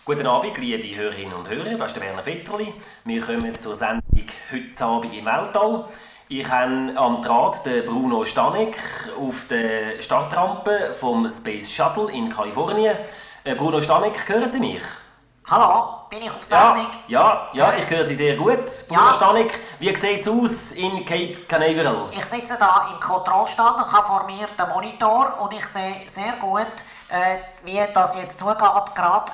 Guten Abend, liebe Hörerinnen und Hörer, das ist der Werner Vetterli. Wir kommen zur Sendung «Heute Abend im Weltall». Ich habe am Draht den Bruno Stanek auf der Startrampe vom Space Shuttle in Kalifornien. Bruno Stanek, hören Sie mich? Hallo, bin ich auf Sendung? Ja, ich höre Sie sehr gut. Bruno Stanek, wie sieht es aus in Cape Canaveral? Ich sitze hier im Kontrollstand und habe vor mir den Monitor und ich sehe sehr gut, wie das jetzt zugeht, gerade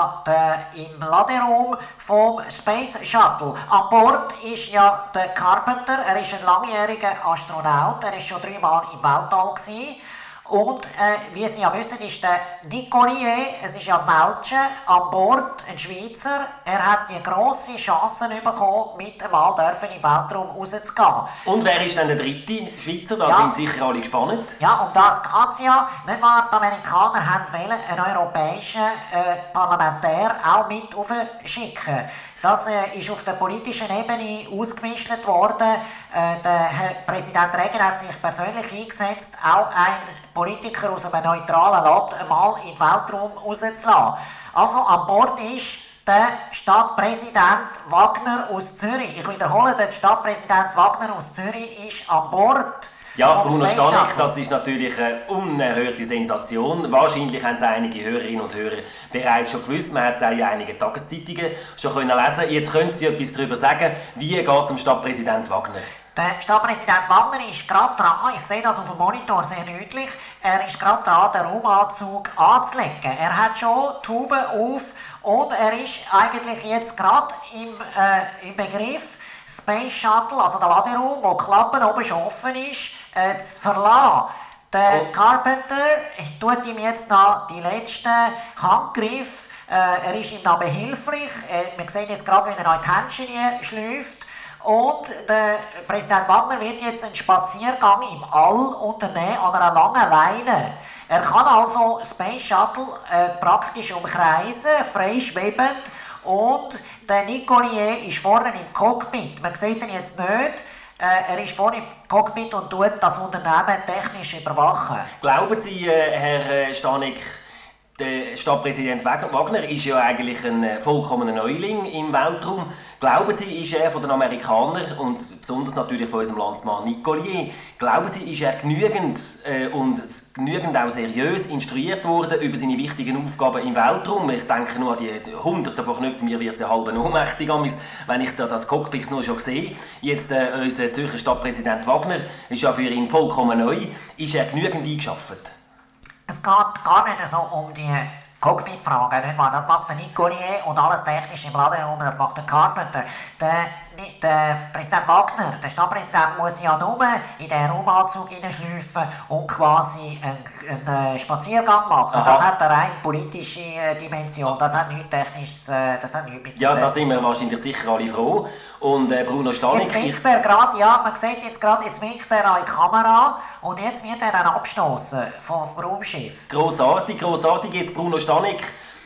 im Laderaum vom Space Shuttle. An Bord ist ja der Carpenter, er ist ein langjähriger Astronaut, er war schon 3 Mal im Weltall gewesen. Und wie Sie ja wissen, ist der Nicolier, es ist ja ein Weltscher, an Bord ein Schweizer. Er hat die grosse Chance bekommen, mit einmal im Weltraum rauszugehen. Und wer ist dann der dritte Schweizer? Da sind sicher alle gespannt. Ja, um das geht es ja. Nicht wahr, die Amerikaner haben wollen einen europäischen Parlamentär auch mit aufschicken. Das ist auf der politischen Ebene ausgemischt worden. Der Herr Präsident Reagan hat sich persönlich eingesetzt, auch einen Politiker aus einem neutralen Land einmal in den Weltraum rauszulassen. Also an Bord ist der Stadtpräsident Wagner aus Zürich. Ich wiederhole, der Stadtpräsident Wagner aus Zürich ist an Bord. Ja, Bruno Stanek, das ist natürlich eine unerhörte Sensation. Wahrscheinlich haben es einige Hörerinnen und Hörer bereits schon gewusst. Man hat es auch in einigen Tageszeitungen schon lesen können. Jetzt können Sie etwas darüber sagen. Wie geht es dem Stadtpräsident Wagner? Der Stadtpräsident Wagner ist gerade dran, ich sehe das auf dem Monitor sehr deutlich, er ist gerade dran, den Raumanzug anzulegen. Er hat schon die Haube auf und er ist eigentlich jetzt gerade im Begriff, Space Shuttle, also der Laderaum, wo die Klappe oben schon offen ist, zu verlassen. Der Carpenter tut ihm jetzt noch die letzten Handgriffe. Er ist ihm noch behilflich. Wir sehen jetzt gerade, wie er noch in die Händchen schläuft. Und der Präsident Wagner wird jetzt einen Spaziergang im All unternehmen an einer langen Leine. Er kann also Space Shuttle praktisch umkreisen, frei schwebend. Und der Nicolier ist vorne im Cockpit. Man sieht ihn jetzt nicht. Er ist vorne im Cockpit und tut das Unternehmen technisch überwachen. Glauben Sie, Herr Stanek, der Stadtpräsident Wagner ist ja eigentlich ein vollkommener Neuling im Weltraum. Glauben Sie, ist er von den Amerikanern und besonders natürlich von unserem Landsmann Nicolier, glauben Sie, ist er genügend auch seriös instruiert worden über seine wichtigen Aufgaben im Weltraum? Ich denke nur an die Hunderte von Knöpfen, mir wird es ja halb ohnmächtig, wenn ich das Cockpit nur schon sehe. Jetzt unser Zürcher Stadtpräsident Wagner ist ja für ihn vollkommen neu. Ist er genügend eingeschafft? Es geht gar nicht so um die Cockpit-Fragen, nicht wahr? Das macht der Nicolier und alles technisch im Laderaum, das macht der Carpenter. Der Präsident Wagner, der Stadtpräsident, muss ja nur in den Raumanzug hineinschleifen und quasi einen Spaziergang machen. Aha. Das hat eine rein politische Dimension, das hat nichts Technisches, das hat nichts mit... Ja, da sind wir wahrscheinlich sicher alle froh. Und Bruno Stanek... Jetzt winkt er gerade, ja, man sieht jetzt gerade, jetzt winkt er an die Kamera und jetzt wird er dann abstoßen vom Raumschiff. Grossartig, grossartig. Jetzt Bruno Stanek,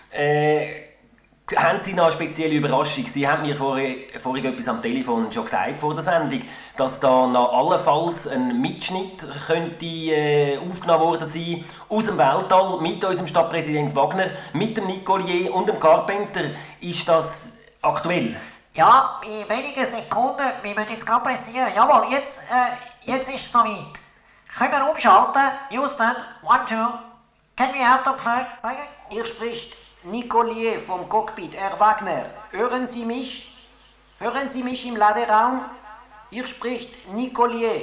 haben Sie noch eine spezielle Überraschung? Sie haben mir vorhin etwas am Telefon schon gesagt vor der Sendung, dass da noch allenfalls ein Mitschnitt könnte aufgenommen worden sein aus dem Weltall mit unserem Stadtpräsident Wagner, mit dem Nicolier und dem Carpenter. Ist das aktuell? Ja, in wenigen Sekunden, wir müssen jetzt gerade pressieren. Jawohl, jetzt ist es soweit. Können wir umschalten? Houston, 1, 2. Can we have the plug? Hier spricht Nicolier vom Cockpit, Herr Wagner. Hören Sie mich? Hören Sie mich im Laderaum? Hier spricht Nicolier.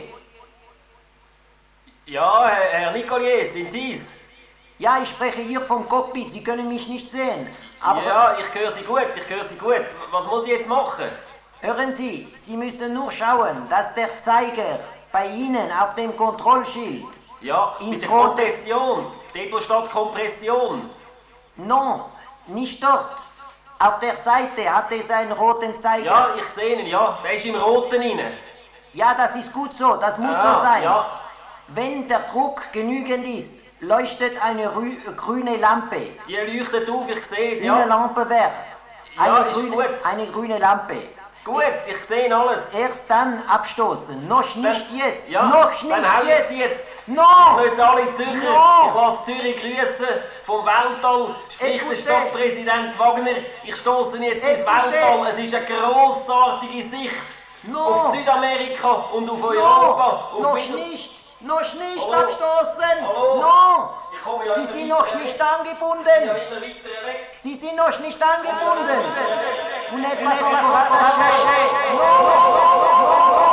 Ja, Herr Nicolier, sind Sie's? Ja, ich spreche hier vom Cockpit. Sie können mich nicht sehen. Aber ja, ich höre Sie gut. Was muss ich jetzt machen? Hören Sie, Sie müssen nur schauen, dass der Zeiger bei Ihnen auf dem Kontrollschild... Ja, mit der Kompression. Dort, wo steht Kompression. Non, nicht dort. Auf der Seite hat es einen roten Zeiger. Ja, ich sehe ihn, ja. Der ist im Roten rein. Ja, das ist gut so. Das muss so sein. Ja. Wenn der Druck genügend ist, leuchtet eine grüne Lampe. Die leuchtet auf, ich sehe sie, ja. Eine Lampe wert. Eine grüne Lampe. Gut, ich sehe alles. Erst dann abstoßen. Noch nicht jetzt. Ja, noch nicht dann jetzt. Sie jetzt. Non! Wir müssen alle Zürcher, No! ich lasse Zürich grüßen, vom Weltall spricht der Écoutez. Stadtpräsident Wagner. Ich stoße jetzt ins Écoutez. Weltall. Es ist eine grossartige Sicht No! auf Südamerika und auf Europa. Auf Noch Mittel- nicht! Noch nicht Hallo? abstoßen! Hallo? Non! Ich komme ja Sie immer sind weiter noch weg. nicht Ja, angebunden! immer weiter weg. Sie sind noch nicht angebunden! Vous n'êtes pas pas encore encore attaché! attaché. Non!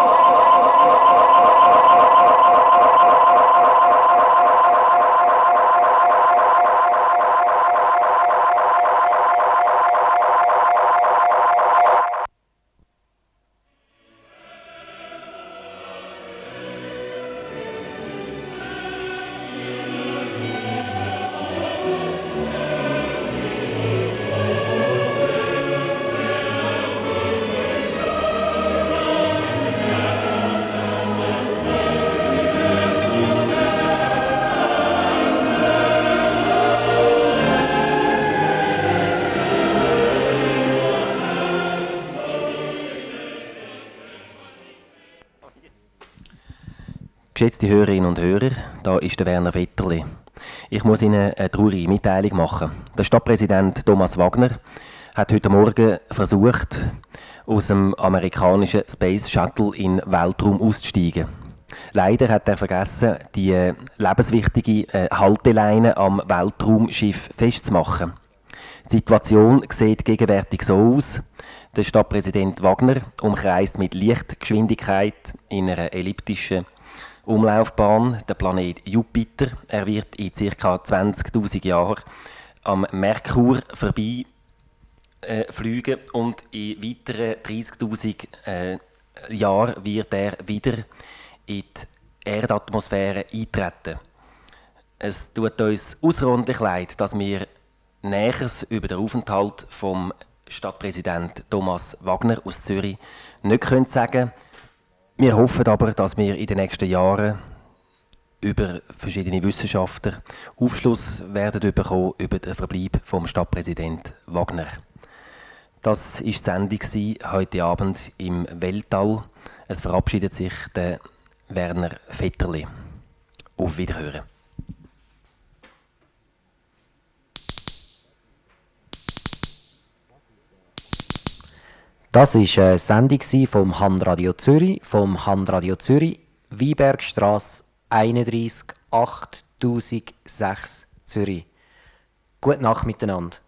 Geschätzte Hörerinnen und Hörer, da ist der Werner Vetterli. Ich muss Ihnen eine traurige Mitteilung machen. Der Stadtpräsident Thomas Wagner hat heute Morgen versucht, aus dem amerikanischen Space Shuttle in den Weltraum auszusteigen. Leider hat er vergessen, die lebenswichtige Halteleine am Weltraumschiff festzumachen. Die Situation sieht gegenwärtig so aus. Der Stadtpräsident Wagner umkreist mit Lichtgeschwindigkeit in einer elliptischen Umlaufbahn der Planet Jupiter. Er wird in ca. 20.000 Jahren am Merkur vorbei fliegen und in weiteren 30.000 Jahren wird er wieder in die Erdatmosphäre eintreten. Es tut uns außerordentlich leid, dass wir Näheres über den Aufenthalt vom Stadtpräsident Thomas Wagner aus Zürich nicht sagen können. Wir hoffen aber, dass wir in den nächsten Jahren über verschiedene Wissenschaftler Aufschluss werden bekommen über den Verbleib vom Stadtpräsident Wagner. Das war die Sendung heute Abend im Weltall. Es verabschiedet sich der Werner Vetterli. Auf Wiederhören. Das war eine Sendung vom Handradio Zürich, Weinbergstrasse 31 8006 Zürich. Gute Nacht miteinander.